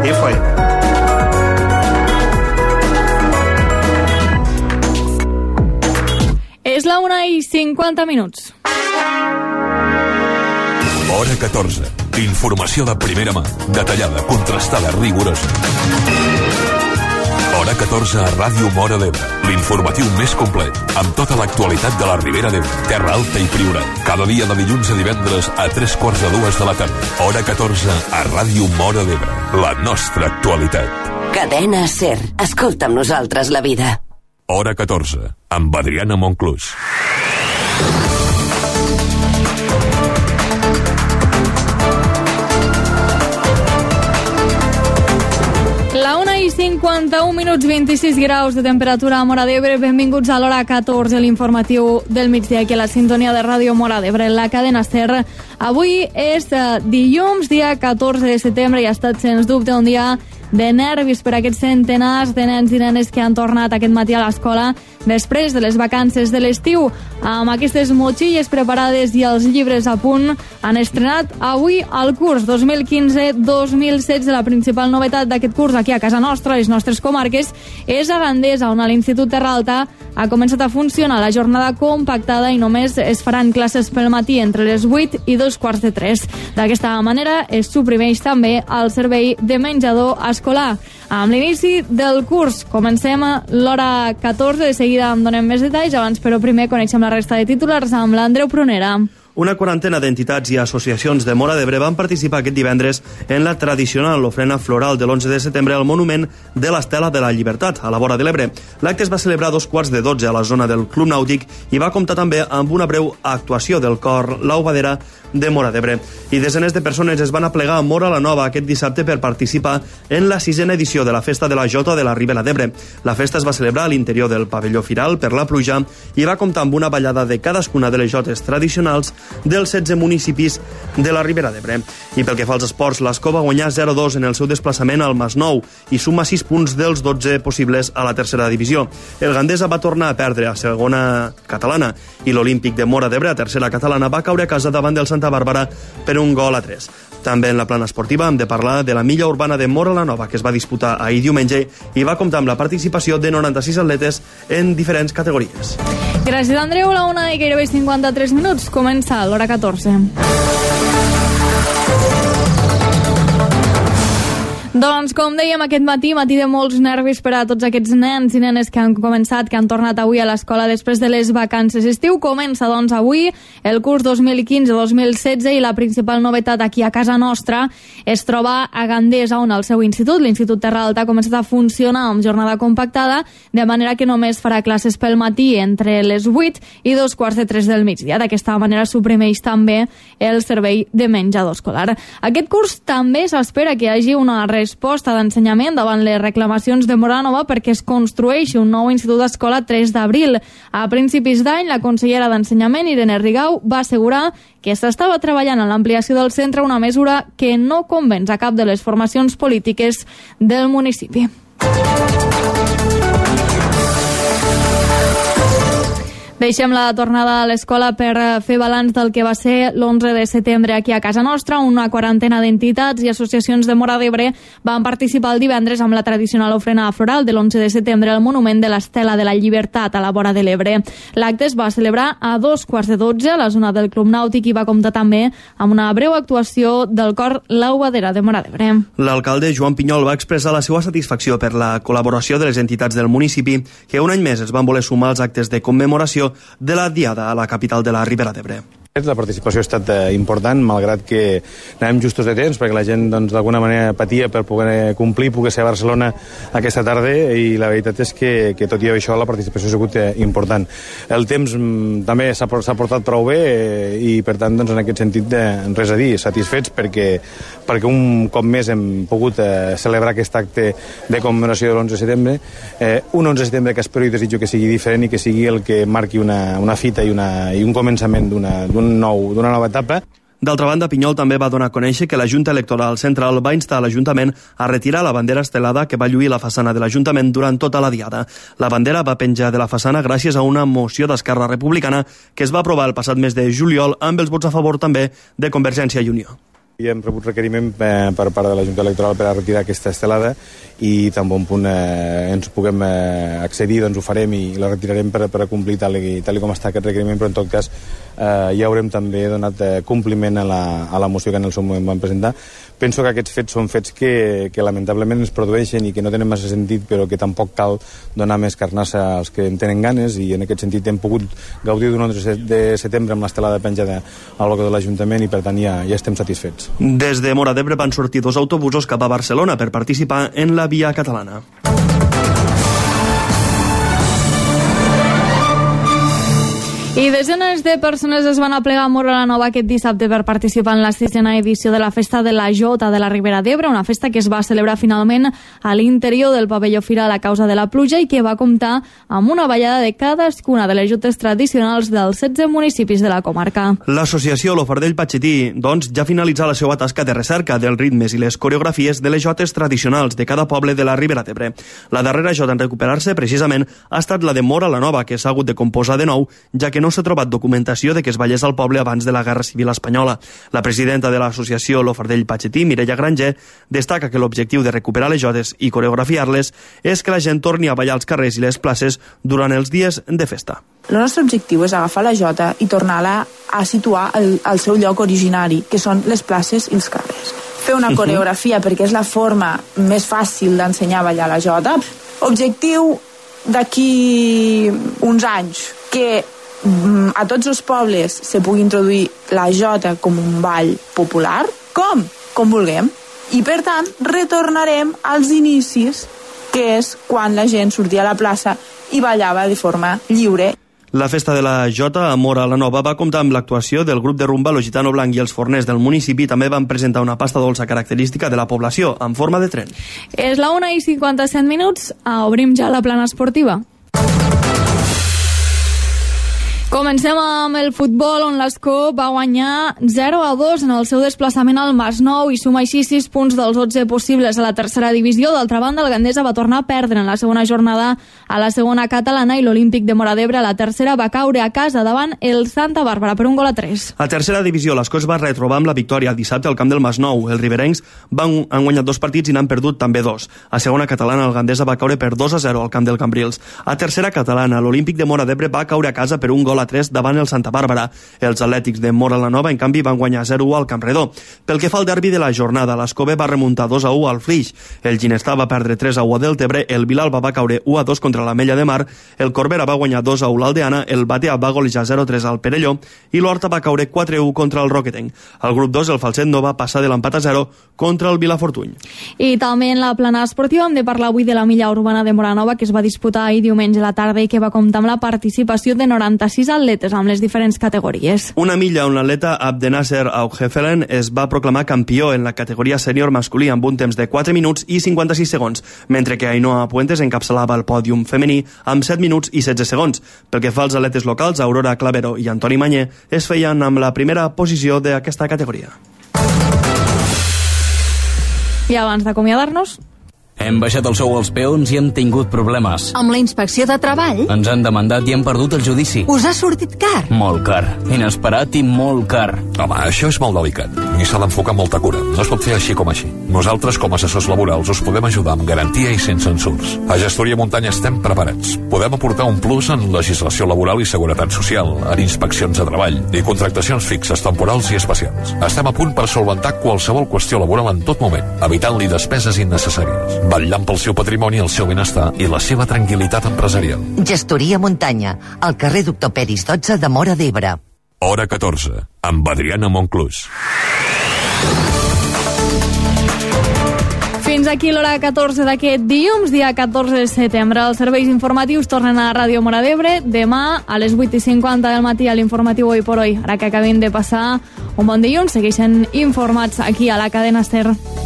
FM. És la 1:50. Hora 14. Informació de primera mà, detallada, contrastada, rigorosa. Hora 14 a Ràdio Móra d'Ebre. L'informatiu més complet, amb tota l'actualitat de la Ribera d'Ebre, Terra Alta i Priorat. Cada dia de dilluns a divendres a 3:45 de la tarda. Hora 14 a Ràdio Móra d'Ebre. La nostra actualitat. Cadena SER. Escolta amb nosaltres la vida. Hora 14, amb Adriana Monclús. La 1:51, 26 graus de temperatura a Móra d'Ebre. Benvinguts a l'hora 14, l'informatiu del migdia, aquí a la sintonia de Ràdio Móra d'Ebre, la cadena SER. Avui és dilluns, dia 14 de setembre, i ha estat, sens dubte, un dia de nervis per a aquests centenars de nens i nenes que han tornat aquest matí a l'escola després de les vacances de l'estiu. Amb aquestes motxilles preparades i els llibres a punt, han estrenat avui el curs 2015-2016. La principal novetat d'aquest curs aquí a casa nostra, a les nostres comarques, és a Gandesa, on a l'Institut Terra Alta ha començat a funcionar la jornada compactada i només es faran classes pel matí entre les 8 i 2:45. D'aquesta manera es suprimeix també el servei de menjador escolar. Amb l'inici del curs comencem a l'hora 14, de seguida en donem més detalls, abans però primer coneixem la resta de titulars amb l'Andreu Prunera. Una quarantena d'entitats i associacions de Móra d'Ebre van participar aquest divendres en la tradicional ofrena floral de l'11 de setembre al monument de l'Estela de la Llibertat, a la vora de l'Ebre. L'acte es va celebrar a 2:15 a la zona del Club Nàutic i va comptar també amb una breu actuació del cor Laubadera de Móra d'Ebre. I desenes de persones es van aplegar a Móra la Nova aquest dissabte per participar en la 6a edició de la Festa de la Jota de la Ribera d'Ebre. La festa es va celebrar a l'interior del pavelló Firal per la pluja i va comptar amb una ballada de cadascuna de les jotes tradicionals dels 16 municipis de la Ribera d'Ebre. I pel que fa als esports, l'Escó va guanyar 0-2 en el seu desplaçament al Masnou i suma 6 punts dels 12 possibles a la tercera divisió. El Gandesa va tornar a perdre a segona catalana i l'Olímpic de Móra d'Ebre, a tercera catalana, va caure a casa davant del Santa Bàrbara per 1-3. També en la plana esportiva hem de parlar de la milla urbana de Móra la Nova, que es va disputar ahir diumenge i va comptar amb la participació de 96 atletes en diferents categories. Gràcies, Andreu. La 1:53. Comença l'hora 14. Doncs, com dèiem, aquest matí de molts nervis per a tots aquests nens i nenes que han començat, que han tornat avui a l'escola després de les vacances d'estiu. Comença, doncs, avui el curs 2015-2016 i la principal novetat aquí a casa nostra es troba a Gandesa, on el seu institut, l'Institut Terra Alta, ha començat a funcionar amb jornada compactada, de manera que només farà classes pel matí entre les 8 i 2:45 del migdia. D'aquesta manera suprimeix també el servei de menjador escolar. Aquest curs també s'espera que hi hagi una resposta d'ensenyament davant les reclamacions de Móra Nova perquè es construeixi un nou institut d'escola 3 d'abril. A principis d'any, la consellera d'Ensenyament, Irene Rigau, va assegurar que s'estava treballant en l'ampliació del centre, una mesura que no convenç a cap de les formacions polítiques del municipi. Deixem la tornada a l'escola per fer balanç del que va ser l'11 de setembre aquí a casa nostra. Una quarantena d'entitats i associacions de Móra d'Ebre van participar el divendres amb la tradicional ofrena floral de l'11 de setembre al monument de l'Estela de la Llibertat a la vora de l'Ebre. L'acte es va celebrar a 2:15 a la zona del Club Nàutic i va comptar també amb una breu actuació del cor Laubadera de Móra d'Ebre. L'alcalde Joan Pinyol va expressar la seva satisfacció per la col·laboració de les entitats del municipi que un any més es van voler sumar als actes de commemoració de la Diada a la capital de la Ribera d'Ebre. La participació ha estat important, malgrat que anàvem justos de temps, perquè la gent d'alguna manera patia per poder complir, poder ser a Barcelona aquesta tarda, i la veritat és que tot i això la participació ha sigut important. El temps també s'ha portat prou bé i per tant en aquest sentit res a dir, satisfets perquè un cop més hem pogut celebrar aquest acte de commemoració de l'11 de setembre, un 11 de setembre que espero i desitjo que sigui diferent i que sigui el que marqui una fita i un començament d'una nova etapa. D'altra banda, Pinyol també va donar a conèixer que la Junta Electoral Central va instar l'Ajuntament a retirar la bandera estelada que va lluir la façana de l'Ajuntament durant tota la Diada. La bandera va penjar de la façana gràcies a una moció d'Esquerra Republicana que es va aprovar el passat mes de juliol amb els vots a favor també de Convergència i Unió. I hem rebut requeriment per part de la Junta Electoral per a retirar aquesta estelada i tan bon punt ens puguem accedir, doncs ho farem i la retirarem per a complir tal com està aquest requeriment, però en tot cas ja haurem també donat compliment a la moció que en el seu moment vam presentar. Penso que aquests fets són fets que lamentablement ens produeixen i que no tenen massa sentit, però que tampoc cal donar més carnassa als que en tenen ganes, i en aquest sentit hem pogut gaudir d'un 11 de setembre amb l'estelada penjada al balcó de l'Ajuntament i per tant ja estem satisfets. Des de Móra d'Ebre van sortir 2 autobusos cap a Barcelona per participar en la Via Catalana. I desenes de persones es van aplegar a Móra la Nova aquest dissabte per participar en la 6ª edició de la Festa de la Jota de la Ribera d'Ebre, una festa que es va celebrar finalment a l'interior del pavelló Firal a causa de la pluja i que va comptar amb una ballada de cadascuna de les jotes tradicionals dels 16 municipis de la comarca. L'associació Lofardell Patxetí, doncs, ja finalitza la seva tasca de recerca dels ritmes i les coreografies de les jotes tradicionals de cada poble de la Ribera d'Ebre. La darrera jota en recuperar-se, precisament, ha estat la de Móra la Nova, que s'ha hagut de composar de nou, ja que no s'ha trobat documentació de que es ballés al poble abans de la Guerra Civil Espanyola. La presidenta de l'associació Lofardell Patxetí, Mireia Granger, destaca que l'objectiu de recuperar les jotes i coreografiar-les és que la gent torni a ballar als carrers i les places durant els dies de festa. El nostre objectiu és agafar la jota i tornar-la a situar al seu lloc originari, que són les places i els carrers. Fer una coreografia perquè és la forma més fàcil d'ensenyar a ballar la jota. Objectiu d'aquí uns anys, que a tots els pobles se pugui introduir la jota com un ball popular, com vulguem, i per tant retornarem als inicis, que és quan la gent sortia a la plaça i ballava de forma lliure. La festa de la Jota a Móra la Nova va comptar amb l'actuació del grup de rumba Lo Gitano Blanc i els forners del municipi. També van presentar una pasta dolça característica de la població, en forma de tren. És la 1:57, obrim ja la plana esportiva. Comencem amb el futbol, on l'Escó va guanyar 0-2 en el seu desplaçament al Masnou i suma així 6 punts dels 11 possibles a la tercera divisió. D'altra banda, el Gandesa va tornar a perdre en la segona jornada a la segona catalana i l'Olímpic de Móra d'Ebre a la tercera va caure a casa davant el Santa Bàrbara per 1-3. A tercera divisió, l'Escó es va retrobar amb la victòria dissabte al camp del Masnou. Els riberencs han guanyat 2 partits i n'han perdut també 2. A segona catalana, el Gandesa va caure per 2-0 al camp del Cambrils. A tercera catalana, l'Olímpic de Móra d'Ebre va caure a casa per 1-3 davant el Santa Bàrbara. Els atlètics de Móra la Nova, en canvi, van guanyar 0-1 al Camp Redó. Pel que fa al derbi de la jornada, l'Escó va remuntar 2-1 al Flix. El Ginestar va perdre 3-1 a Deltebre, el Vilalba va caure 1-2 contra l'Ametlla de Mar, el Corbera va guanyar 2-1 a l'Aldeana, el Batea va golejar 0-3 al Perelló i l'Horta va caure 4-1 contra el Roquetenc. Al grup 2, el Falset no va passar de l'empat a 0 contra el Vilafortuny. I també en la plana esportiva hem de parlar avui de la milla urbana de Móra Nova, que es va disputar ahir diumenge a la tarda i que va comptar amb la participació de 96 atletes amb les diferents categories. Una milla on l'atleta Abdenasser Augefelen es va proclamar campió en la categoria sènior masculí amb un temps de 4 minuts i 56 segons, mentre que Ainhoa Puentes encapçalava el pòdium femení amb 7 minuts i 16 segons. Pel que fa als atletes locals, Aurora Clavero i Antoni Mañé es feien amb la primera posició d'aquesta categoria. I abans d'acomiadar-nos, hem baixat el sou als peons i hem tingut problemes. Amb la inspecció de treball? Ens han demandat i hem perdut el judici. Us ha sortit car? Molt car. Inesperat i molt car. Home, això és molt delicat i s'ha d'enfocar amb molta cura. No es pot fer així com així. Nosaltres, com a assessors laborals, us podem ajudar amb garantia i sense censurs. A Gestoria Muntanya estem preparats. Podem aportar un plus en legislació laboral i seguretat social, en inspeccions de treball i contractacions fixes, temporals i especials. Estem a punt per solventar qualsevol qüestió laboral en tot moment, evitant-li despeses innecessàries, vetllant pel seu patrimoni, el seu benestar i la seva tranquil·litat empresarial. Gestoria Muntanya, al carrer Doctor Peris 12 de Móra d'Ebre. Hora 14, amb Adriana Monclús. Fins aquí l'hora 14 d'aquest dilluns, dia 14 de setembre. Els serveis informatius tornen a Ràdio Móra d'Ebre demà a les 8:50 del matí a l'informatiu Hoy por Hoy. Ara que acabem de passar un bon dilluns, segueixen informats aquí a la cadena SER.